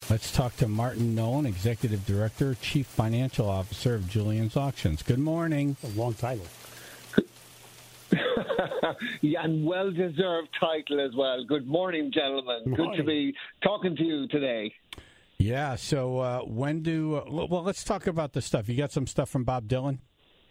Let's talk to Martin Nolan, Executive Director, Chief Financial Officer of Julien's Auctions. Good morning. A long title. Yeah, and well-deserved title as well. Good morning, gentlemen. Good to be talking to you today. Yeah, so let's talk about the stuff. You got some stuff from Bob Dylan?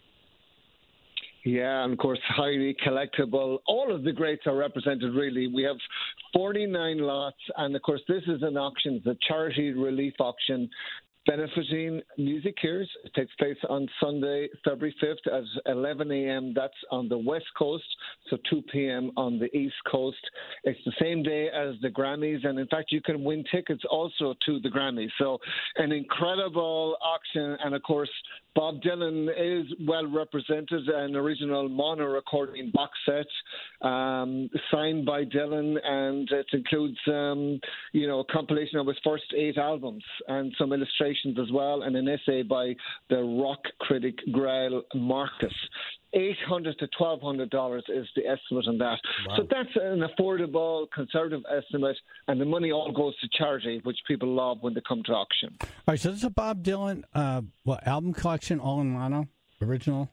Yeah, and of course, highly collectible. All of the greats are represented, really. We have 49 lots, and of course, this is an auction, it's a charity relief auction benefiting Music Cares. It takes place on Sunday, February 5th at 11 a.m. That's on the West Coast, so 2 p.m. on the East Coast. It's the same day as the Grammys, and in fact, you can win tickets also to the Grammys. So an incredible auction, and of course, Bob Dylan is well represented, an original mono recording box set signed by Dylan, and it includes, a compilation of his first 8 albums and some illustrations as well, and an essay by the rock critic Grail Marcus. $800 to $1,200 is the estimate on that. Wow. So that's an affordable, conservative estimate, and the money all goes to charity, which people love when they come to auction. All right, so this is a Bob Dylan album collection, all in mono, original?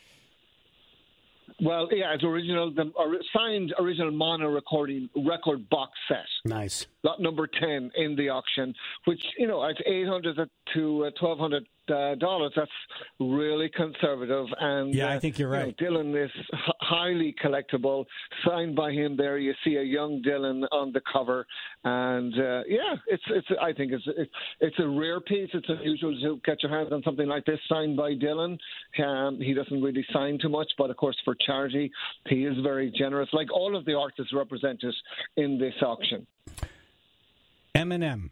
Well, yeah, it's original, signed original mono recording record box set. Nice. Lot number 10 in the auction, which, at $800 to $1,200, that's really conservative. And yeah, I think you're right. Dylan is highly collectible. Signed by him there, you see a young Dylan on the cover, and I think it's a rare piece. It's unusual to get your hands on something like this signed by Dylan. He doesn't really sign too much, but of course for charity, he is very generous, like all of the artists represented in this auction. Eminem.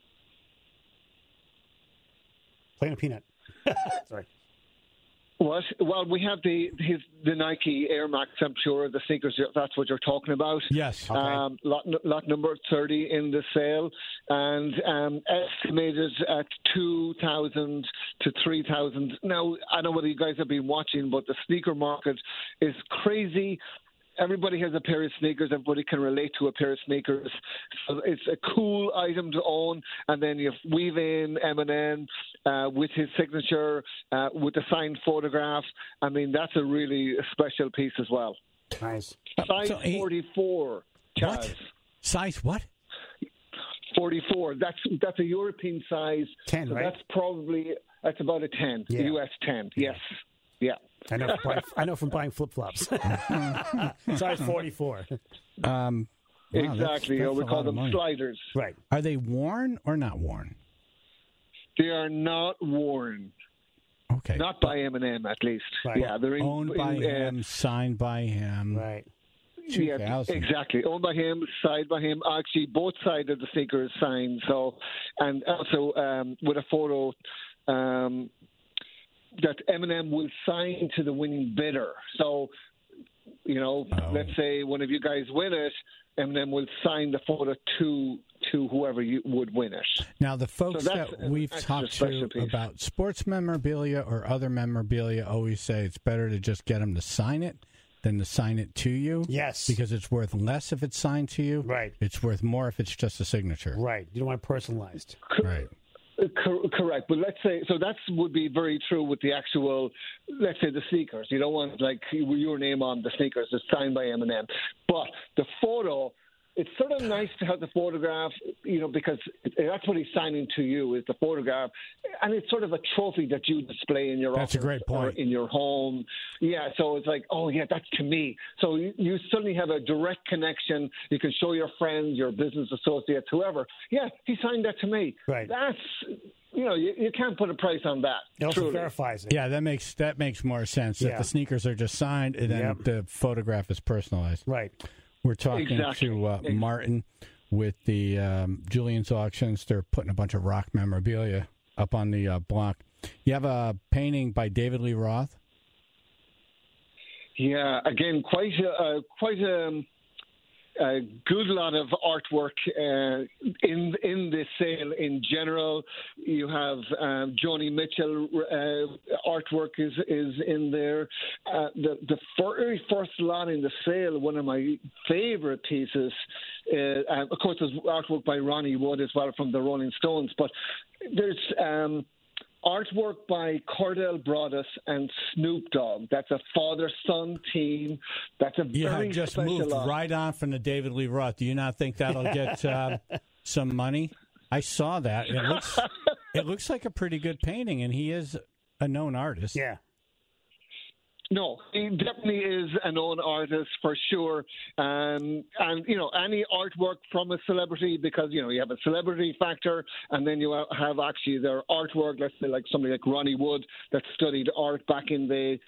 Playing a peanut. Sorry. What? Well, we have the Nike Air Max, I'm sure, the sneakers, that's what you're talking about. Yes. Okay. Lot number 30 in the sale, and estimated at 2,000 to 3,000. Now, I don't know whether you guys have been watching, but the sneaker market is crazy. Everybody has a pair of sneakers. Everybody can relate to a pair of sneakers. So it's a cool item to own. And then you weave in Eminem with his signature, with the signed photograph. I mean, that's a really special piece as well. Nice. Size 44, Chaz. What? Size what? 44. That's a European size. 10, so right? That's about a 10, yeah. US 10, yes. Yeah. I know from buying flip-flops. Size 44. Wow, exactly. that's we a call lot of them money. sliders. Right. Are they worn or not worn? They are not worn. Okay. Not by Eminem, at least. Right. Yeah, they're owned by him, signed by him. Right. Yeah, exactly. Owned by him, signed by him. Actually, both sides of the sneaker is signed. So, and also with a photo that Eminem will sign to the winning bidder. So, let's say one of you guys win it, Eminem will sign the photo to whoever you would win it. Now, the folks that we've talked to about sports memorabilia or other memorabilia always say it's better to just get them to sign it than to sign it to you. Yes. Because it's worth less if it's signed to you. Right. It's worth more if it's just a signature. Right. You don't want it personalized. Right. Correct, but let's say so that would be very true with the actual, let's say the sneakers. You don't want like your name on the sneakers. It's signed by Eminem, but the photo. It's sort of nice to have the photograph, because that's what he's signing to you is the photograph, and it's sort of a trophy that you display in your office. That's a great point. Or in your home. Yeah, so it's like, oh yeah, that's to me. So you suddenly have a direct connection. You can show your friends, your business associates, whoever. Yeah, he signed that to me. Right. That's you can't put a price on that. It also truly verifies it. Yeah, that makes more sense. Yeah. That the sneakers are just signed and then the photograph is personalized. Right. We're talking to Martin with the Julien's Auctions. They're putting a bunch of rock memorabilia up on the block. You have a painting by David Lee Roth? Yeah, again, quite a good lot of artwork in this sale in general. You have Joni Mitchell artwork is in there. The very first lot in the sale, one of my favorite pieces, of course, there's artwork by Ronnie Wood as well from the Rolling Stones, but there's artwork by Cordell Broadus and Snoop Dogg. That's a father-son team. That's a very just special moved art. right on from the David Lee Roth. Do you not think that'll get some money? I saw that. It looks like a pretty good painting, and he is a known artist. Yeah. No, he definitely is a known artist for sure. And any artwork from a celebrity, because, you have a celebrity factor, and then you have actually their artwork, let's say like somebody like Ronnie Wood that studied art back in the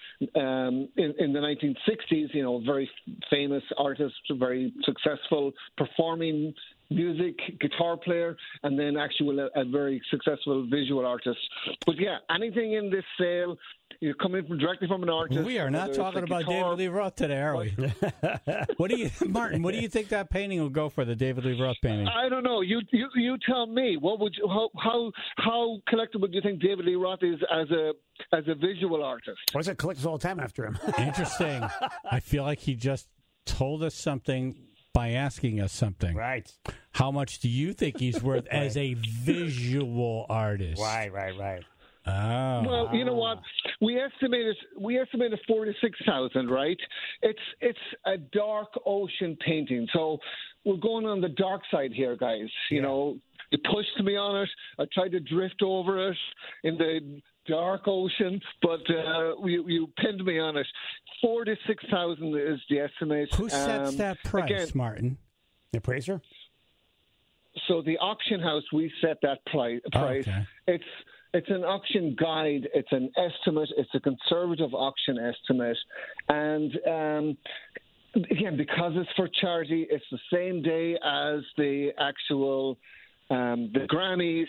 1960s, very famous artist, very successful performing music, guitar player, and then actually a very successful visual artist. But yeah, anything in this sale, you're coming directly from an artist. We are not talking about David Lee Roth today, are we? Martin? What do you think that painting will go for? The David Lee Roth painting? I don't know. You tell me. What would you? How collectible do you think David Lee Roth is as a visual artist? Why does it collect all the time after him? Interesting. I feel like he just told us something by asking us something. Right. How much do you think he's worth as a visual artist? Right. Oh. Well, you know what? We estimated 46,000, right? It's a dark ocean painting, so we're going on the dark side here, guys. You know, you pushed me on it. I tried to drift over it in the dark ocean, but you pinned me on it. 46,000 is the estimate. Who sets that price, again, Martin? The appraiser? So the auction house, we set that price. Oh, okay. It's an auction guide. It's an estimate. It's a conservative auction estimate. And again, because it's for charity, it's the same day as the actual the Grammys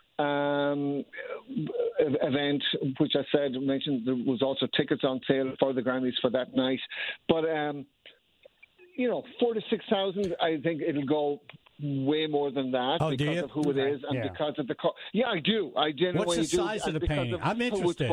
event, which I mentioned there was also tickets on sale for the Grammys for that night. But 46,000, I think it'll go way more than that because of who it is and because of the Yeah, I do. I genuinely do. What's the size of the painting? I'm interested.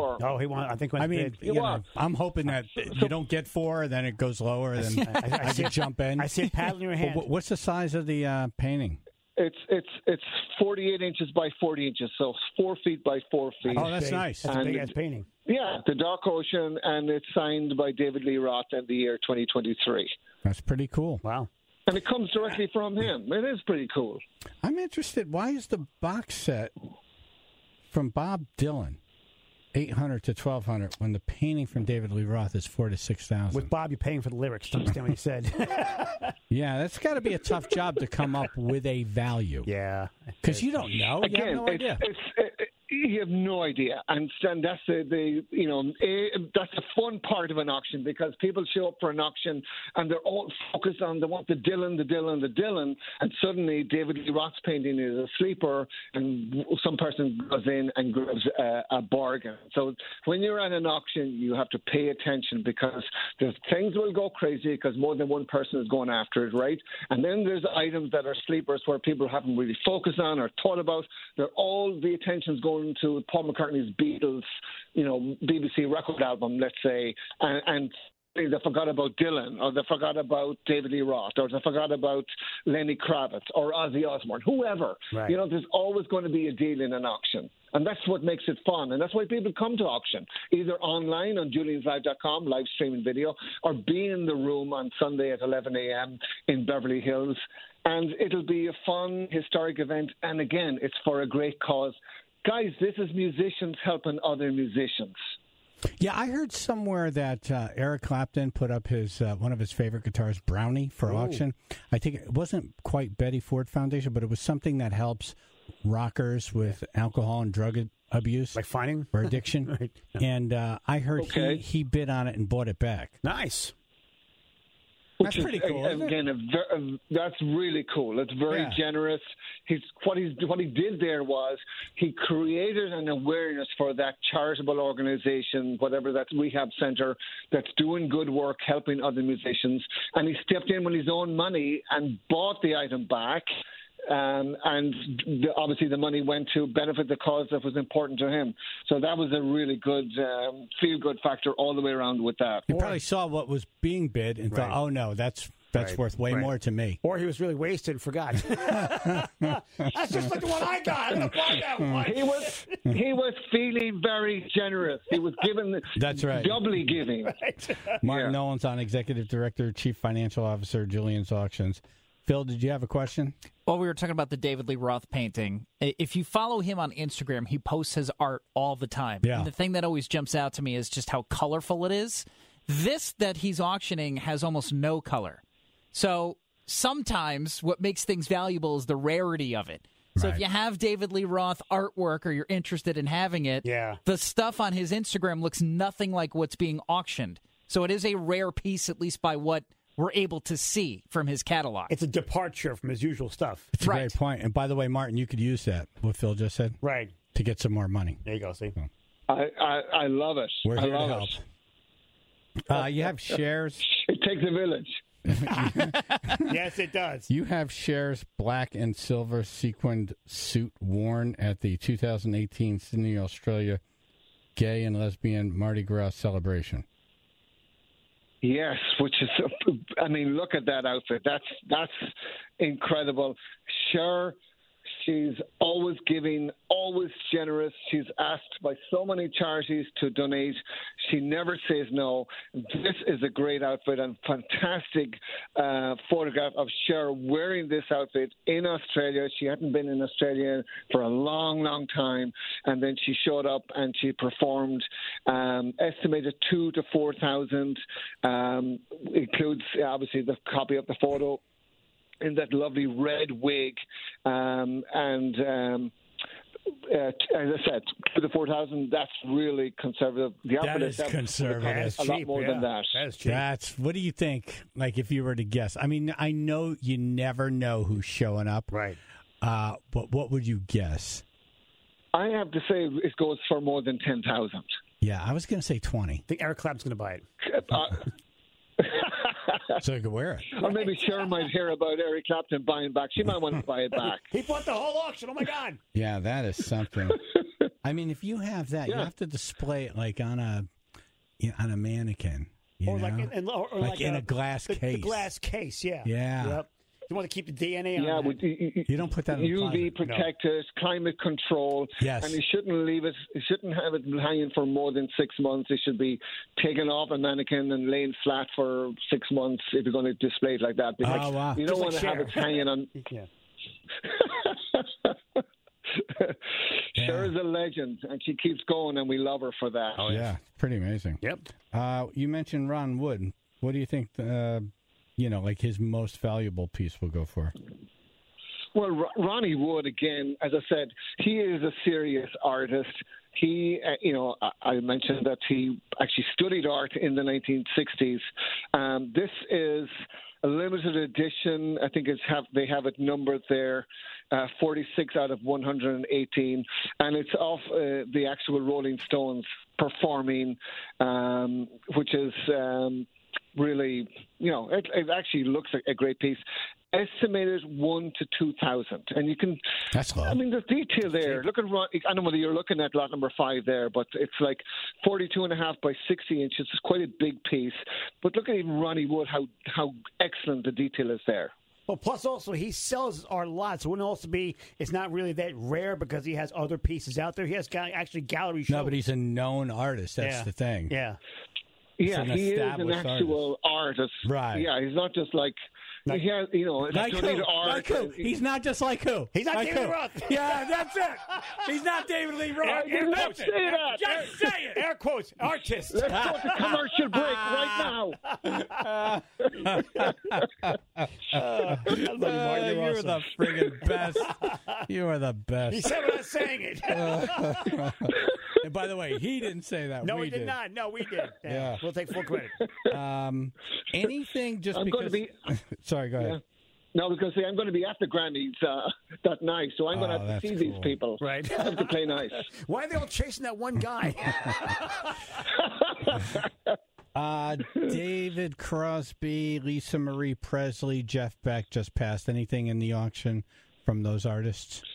I'm hoping that you don't get 4, then it goes lower, then I can jump in. I see a paddle in your hand. What's the size of the painting? It's 48 inches by 40 inches, so 4 feet by 4 feet. Oh, that's nice. That's a big-ass painting. Yeah, the Dark Ocean, and it's signed by David Lee Roth in the year 2023. That's pretty cool. Wow. And it comes directly from him. It is pretty cool. I'm interested. Why is the box set from Bob Dylan $800 to $1,200 when the painting from David Lee Roth is $4,000 to $6,000? With Bob, you're paying for the lyrics to understand what he said. Yeah, that's got to be a tough job to come up with a value. Yeah, because you don't know. Again, you have no idea. You have no idea, and that's that's the fun part of an auction, because people show up for an auction and they're all focused on they want the Dylan, and suddenly David Lee Roth's painting is a sleeper, and some person goes in and grabs a bargain. So when you're at an auction, you have to pay attention, because there's things will go crazy because more than one person is going after it, right? And then there's items that are sleepers where people haven't really focused on or thought about. They're all the attention's going to Paul McCartney's Beatles, BBC record album, let's say, and they forgot about Dylan, or they forgot about David Lee Roth, or they forgot about Lenny Kravitz, or Ozzy Osbourne, whoever. Right. There's always going to be a deal in an auction. And that's what makes it fun. And that's why people come to auction, either online on julianslive.com, live streaming video, or be in the room on Sunday at 11 a.m. in Beverly Hills. And it'll be a fun, historic event. And again, it's for a great cause. Guys, this is musicians helping other musicians. Yeah, I heard somewhere that Eric Clapton put up his one of his favorite guitars, Brownie, for auction. I think it wasn't quite Betty Ford Foundation, but it was something that helps rockers with alcohol and drug abuse, like finding or addiction. Right. And I heard he bid on it and bought it back. Nice. That's pretty cool. Again, that's really cool. It's very generous. What he did there was he created an awareness for that charitable organization, whatever that rehab center that's doing good work, helping other musicians, and he stepped in with his own money and bought the item back. Obviously the money went to benefit the cause that was important to him. So that was a really good feel-good factor all the way around with that. He probably saw what was being bid and thought, oh, no, that's worth way more to me. Or he was really wasted and forgot. That's just like the one I got. I'm going to buy that one. He was feeling very generous. He was giving that's right. doubly giving. Right. Martin Nolan's on, Executive Director, Chief Financial Officer, Julien's Auctions. Phil, did you have a question? Well, we were talking about the David Lee Roth painting. If you follow him on Instagram, he posts his art all the time. Yeah. And the thing that always jumps out to me is just how colorful it is. This that he's auctioning has almost no color. So sometimes what makes things valuable is the rarity of it. So if you have David Lee Roth artwork or you're interested in having it, the stuff on his Instagram looks nothing like what's being auctioned. So it is a rare piece, at least by what we're able to see from his catalog. It's a departure from his usual stuff. It's a great point. And by the way, Martin, you could use that, what Phil just said, to get some more money. There you go, see? I love it. We're here I to love help. You have shares. It takes a village. Yes, it does. You have Cher's black and silver sequined suit worn at the 2018 Sydney, Australia Gay and Lesbian Mardi Gras celebration. Yes, which is, I mean, look at that outfit. That's incredible. Cher, she's always giving, always generous. She's asked by so many charities to donate. She never says no. This is a great outfit and fantastic photograph of Cher wearing this outfit in Australia. She hadn't been in Australia for a long, long time. And then she showed up and she performed, estimated 2,000 to 4,000. Includes, obviously, the copy of the photo in that lovely red wig, and as I said, to the 4,000, that's really conservative. That is conservative. That's a lot more than that. That's cheap. What do you think, like, if you were to guess? I mean, I know you never know who's showing up. Right. But what would you guess? I have to say it goes for more than 10,000. Yeah, I was going to say 20. I think Eric Clapton's going to buy it. So you could wear it. Or maybe Cher might hear about Eric Clapton buying back. She might want to buy it back. He bought the whole auction. Oh, my God. Yeah, that is something. I mean, if you have that, you have to display it like on a mannequin. Or know? like in a glass case. The glass case, yeah. Yeah. Yep. You want to keep the DNA on that. You don't put that in UV protectors, climate control. Yes. And you shouldn't leave it. You shouldn't have it hanging for more than 6 months. It should be taken off a mannequin and laying flat for 6 months if you're going to display it like that. Because wow. You don't want to have it hanging on. Yeah. Cher is a legend, and she keeps going, and we love her for that. Oh, yeah. Pretty amazing. Yep. You mentioned Ron Wood. What do you think, like his most valuable piece will go for? Well, Ronnie Wood, again, as I said, he is a serious artist. He, I mentioned that he actually studied art in the 1960s. This is a limited edition. I think they have it numbered there, 46 out of 118, and it's off the actual Rolling Stones performing, which is really, it actually looks like a great piece. Estimated 1,000 to 2,000, and you can. That's low. I mean, there's detail there. Look at. I don't know whether you're looking at lot number 5 there, but it's like 42.5 by 60 inches. It's quite a big piece. But look at even Ronnie Wood, how excellent the detail is there. Well, plus also he sells art a lot, so it wouldn't also be. It's not really that rare because he has other pieces out there. He has actually gallery shows. No, but he's a known artist. That's the thing. Yeah. Yeah, he is an actual artist. Right. Yeah, he's not just like. Like who? He's not just like who? He's not David Lee Roth. Yeah, that's it. He's not David Lee Roth. Let's say that. Just say it. Air quotes. Artist. Let's go to commercial break right now. You're the friggin' best. You are the best. He said without saying it. And by the way, he didn't say that. No, we he did not. No, we did. Yeah. We'll take full credit. Anything just I'm because... Sorry, go ahead. Yeah. No, because I'm going to be at the Grammys that night, so I'm going to have to see these people. Right. I have to play nice. Why are they all chasing that one guy? David Crosby, Lisa Marie Presley, Jeff Beck just passed. Anything in the auction from those artists?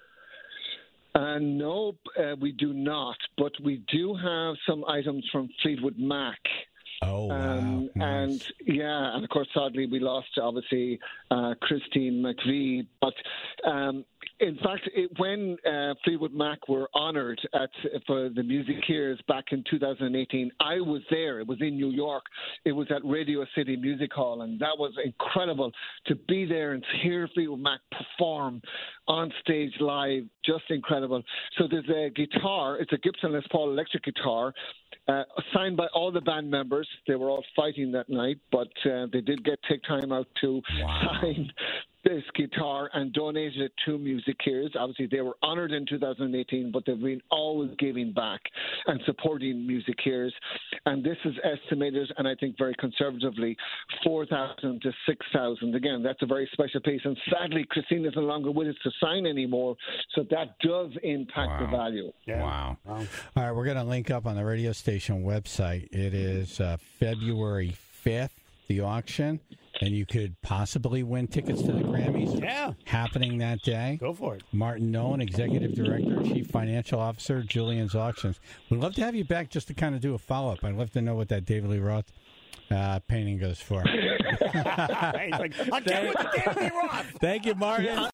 No, we do not, but we do have some items from Fleetwood Mac. Oh, wow. Nice. And and of course, sadly, we lost, obviously, Christine McVie. But in fact, when Fleetwood Mac were honoured for the Musiceers back in 2018, I was there. It was in New York. It was at Radio City Music Hall, and that was incredible to be there and hear Fleetwood Mac perform on stage live. Just incredible. So there's a guitar. It's a Gibson Les Paul electric guitar. Signed by all the band members. They were all fighting that night, but they did take time out to sign this guitar and donated it to Musiceers. Obviously, they were honoured in 2018, but they've been always giving back and supporting Musiceers. And this is estimated, and I think very conservatively, 4,000 to 6,000. Again, that's a very special piece. And sadly, Christine is no longer with us to sign anymore, so that does impact the value. Yeah. Wow. All right, we're going to link up on the radio station website. It is February 5th, the auction. And you could possibly win tickets to the Grammys. Yeah. Happening that day. Go for it. Martin Nolan, Executive Director, Chief Financial Officer, Julian's Auctions. We'd love to have you back just to kind of do a follow-up. I'd love to know what that David Lee Roth painting goes for. He's like, I'll get with the David Lee Roth. Thank you, Martin.